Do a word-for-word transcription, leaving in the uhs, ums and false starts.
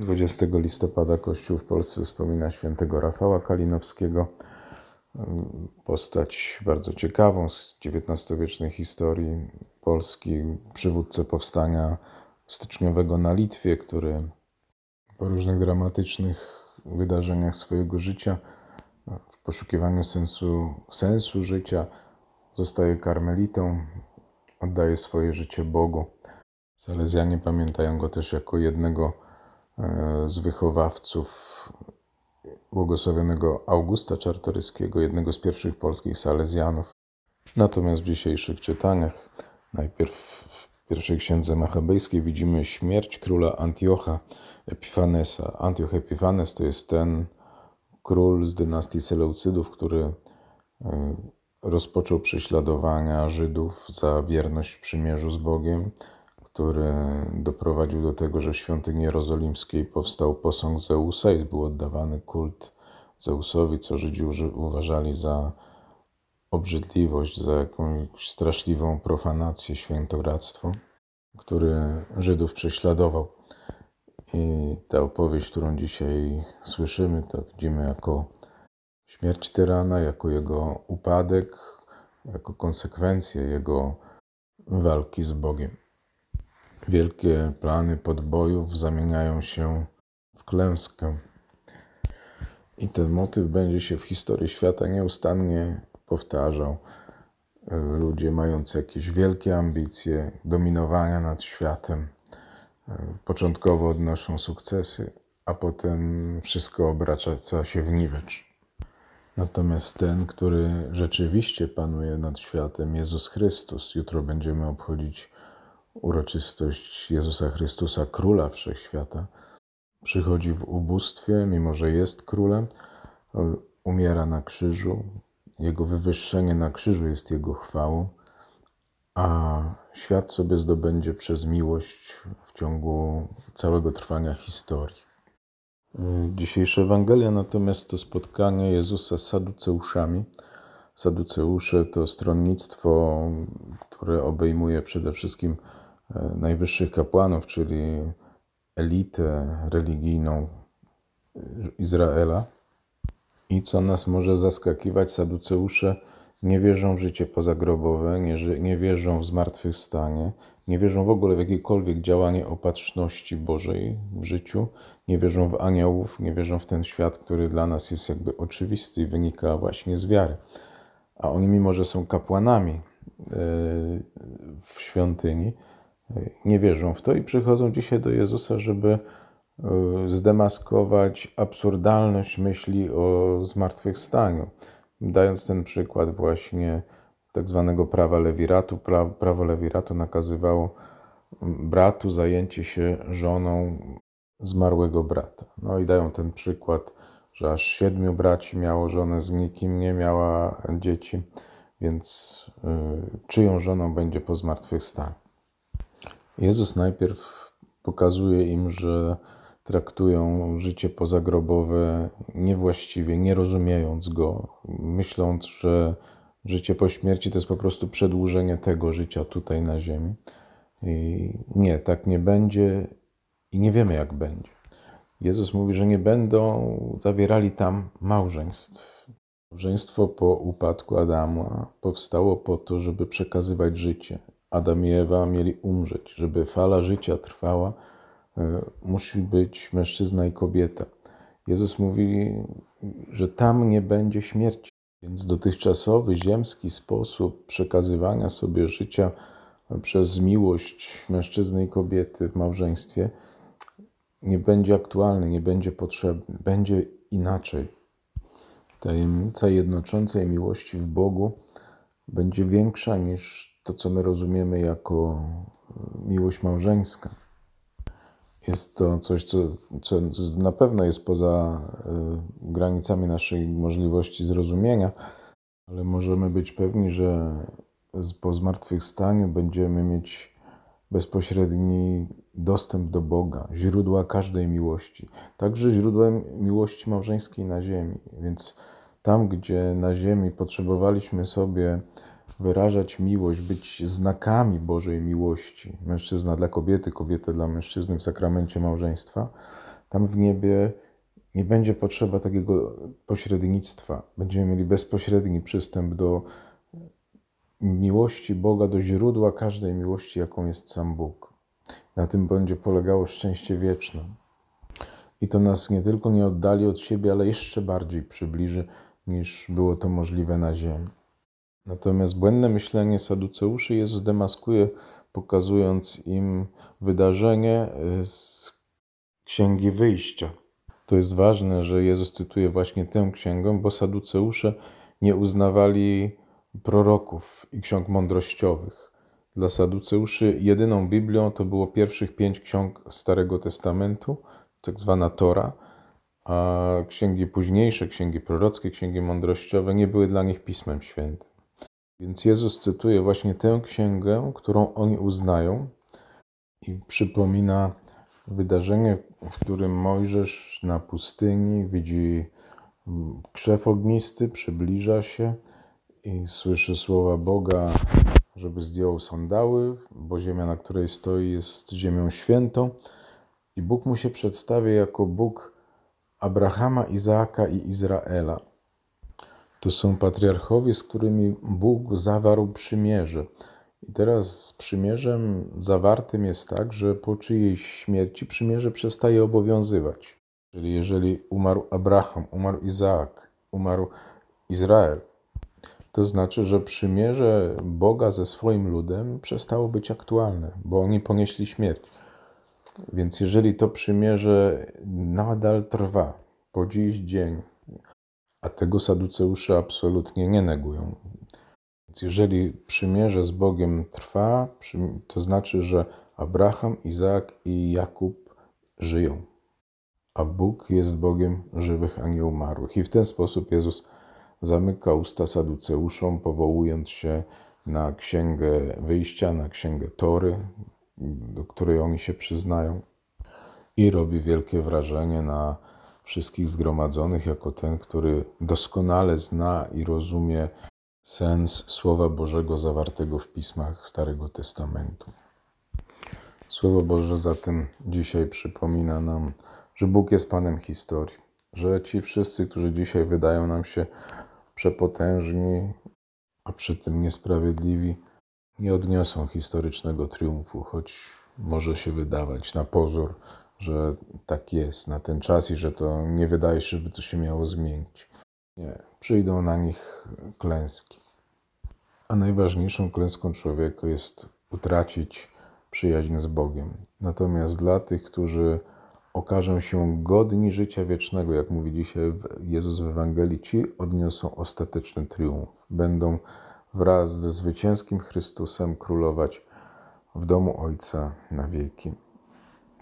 dwudziestego listopada Kościół w Polsce wspomina świętego Rafała Kalinowskiego. Postać bardzo ciekawą z dziewiętnastowiecznej historii Polski, przywódcę powstania styczniowego na Litwie, który po różnych dramatycznych wydarzeniach swojego życia, w poszukiwaniu sensu, sensu życia, zostaje karmelitą, oddaje swoje życie Bogu. Salezjanie pamiętają go też jako jednego z wychowawców błogosławionego Augusta Czartoryskiego, jednego z pierwszych polskich salezjanów. Natomiast w dzisiejszych czytaniach, najpierw w pierwszej księdze machabejskiej, widzimy śmierć króla Antiocha Epifanesa. Antioch Epifanes to jest ten król z dynastii Seleucydów, który rozpoczął prześladowania Żydów za wierność przymierzu z Bogiem, który doprowadził do tego, że w świątyni jerozolimskiej powstał posąg Zeusa i był oddawany kult Zeusowi, co Żydzi uważali za obrzydliwość, za jakąś straszliwą profanację, świętokradztwo, który Żydów prześladował. I ta opowieść, którą dzisiaj słyszymy, to widzimy jako śmierć tyrana, jako jego upadek, jako konsekwencję jego walki z Bogiem. Wielkie plany podbojów zamieniają się w klęskę. I ten motyw będzie się w historii świata nieustannie powtarzał. Ludzie mający jakieś wielkie ambicje dominowania nad światem początkowo odnoszą sukcesy, a potem wszystko obraca się w niwecz. Natomiast ten, który rzeczywiście panuje nad światem, Jezus Chrystus, jutro będziemy obchodzić uroczystość Jezusa Chrystusa, Króla Wszechświata, przychodzi w ubóstwie, mimo że jest królem, umiera na krzyżu, jego wywyższenie na krzyżu jest jego chwałą, a świat sobie zdobędzie przez miłość w ciągu całego trwania historii. Dzisiejsza Ewangelia natomiast to spotkanie Jezusa z Saduceuszami. Saduceusze to stronnictwo, które obejmuje przede wszystkim najwyższych kapłanów, czyli elitę religijną Izraela. I co nas może zaskakiwać, Saduceusze nie wierzą w życie pozagrobowe, nie, nie wierzą w zmartwychwstanie, nie wierzą w ogóle w jakiekolwiek działanie opatrzności Bożej w życiu, nie wierzą w aniołów, nie wierzą w ten świat, który dla nas jest jakby oczywisty i wynika właśnie z wiary. A oni, mimo że są kapłanami w świątyni, nie wierzą w to i przychodzą dzisiaj do Jezusa, żeby zdemaskować absurdalność myśli o zmartwychwstaniu. Dając ten przykład właśnie tak zwanego prawa lewiratu. Prawo lewiratu nakazywało bratu zajęcie się żoną zmarłego brata. No i dają ten przykład, że aż siedmiu braci miało żonę, z nikim nie miała dzieci, więc yy, czyją żoną będzie po zmartwychwstaniu. Jezus najpierw pokazuje im, że traktują życie pozagrobowe niewłaściwie, nie rozumiejąc go, myśląc, że życie po śmierci to jest po prostu przedłużenie tego życia tutaj na ziemi. I nie, tak nie będzie i nie wiemy, jak będzie. Jezus mówi, że nie będą zawierali tam małżeństw. Małżeństwo po upadku Adama powstało po to, żeby przekazywać życie. Adam i Ewa mieli umrzeć. Żeby fala życia trwała, musi być mężczyzna i kobieta. Jezus mówi, że tam nie będzie śmierci. Więc dotychczasowy, ziemski sposób przekazywania sobie życia przez miłość mężczyzny i kobiety w małżeństwie nie będzie aktualny, nie będzie potrzebny. Będzie inaczej. Tajemnica jednoczącej miłości w Bogu będzie większa niż to, co my rozumiemy jako miłość małżeńska. Jest to coś, co, co na pewno jest poza y, granicami naszej możliwości zrozumienia, ale możemy być pewni, że po zmartwychwstaniu będziemy mieć bezpośredni dostęp do Boga, źródła każdej miłości, także źródłem miłości małżeńskiej na ziemi. Więc tam, gdzie na ziemi potrzebowaliśmy sobie wyrażać miłość, być znakami Bożej miłości, mężczyzna dla kobiety, kobieta dla mężczyzny w sakramencie małżeństwa, Tam w niebie nie będzie potrzeba takiego pośrednictwa. Będziemy mieli bezpośredni przystęp do miłości Boga, do źródła każdej miłości, jaką jest sam Bóg. Na tym będzie polegało szczęście wieczne. I to nas nie tylko nie oddali od siebie, ale jeszcze bardziej przybliży, niż było to możliwe na ziemi. Natomiast błędne myślenie Saduceuszy Jezus demaskuje, pokazując im wydarzenie z Księgi Wyjścia. To jest ważne, że Jezus cytuje właśnie tę księgę, bo Saduceusze nie uznawali proroków i ksiąg mądrościowych. Dla Saduceuszy jedyną Biblią to było pierwszych pięć ksiąg Starego Testamentu, tak zwana Tora, a księgi późniejsze, księgi prorockie, księgi mądrościowe nie były dla nich Pismem Świętym. Więc Jezus cytuje właśnie tę księgę, którą oni uznają i przypomina wydarzenie, w którym Mojżesz na pustyni widzi krzew ognisty, przybliża się i słyszy słowa Boga, żeby zdjął sandały, bo ziemia, na której stoi, jest ziemią świętą. I Bóg mu się przedstawia jako Bóg Abrahama, Izaaka i Izraela. To są patriarchowie, z którymi Bóg zawarł przymierze. I teraz z przymierzem zawartym jest tak, że po czyjejś śmierci przymierze przestaje obowiązywać. Czyli jeżeli umarł Abraham, umarł Izaak, umarł Izrael, to znaczy, że przymierze Boga ze swoim ludem przestało być aktualne, bo oni ponieśli śmierć. Więc jeżeli to przymierze nadal trwa po dziś dzień, a tego Saduceusze absolutnie nie negują. Więc jeżeli przymierze z Bogiem trwa, to znaczy, że Abraham, Izaak i Jakub żyją, a Bóg jest Bogiem żywych, a nie umarłych. I w ten sposób Jezus zamyka usta Saduceuszom, powołując się na Księgę Wyjścia, na Księgę Tory, do której oni się przyznają, i robi wielkie wrażenie na wszystkich zgromadzonych jako ten, który doskonale zna i rozumie sens Słowa Bożego zawartego w pismach Starego Testamentu. Słowo Boże zatem dzisiaj przypomina nam, że Bóg jest Panem historii, że ci wszyscy, którzy dzisiaj wydają nam się przepotężni, a przy tym niesprawiedliwi, nie odniosą historycznego triumfu, choć może się wydawać na pozór, że tak jest na ten czas i że to nie wydaje się, żeby to się miało zmienić. Nie, przyjdą na nich klęski. A najważniejszą klęską człowieka jest utracić przyjaźń z Bogiem. Natomiast dla tych, którzy okażą się godni życia wiecznego, jak mówi dzisiaj Jezus w Ewangelii, ci odniosą ostateczny triumf. Będą wraz ze zwycięskim Chrystusem królować w domu Ojca na wieki.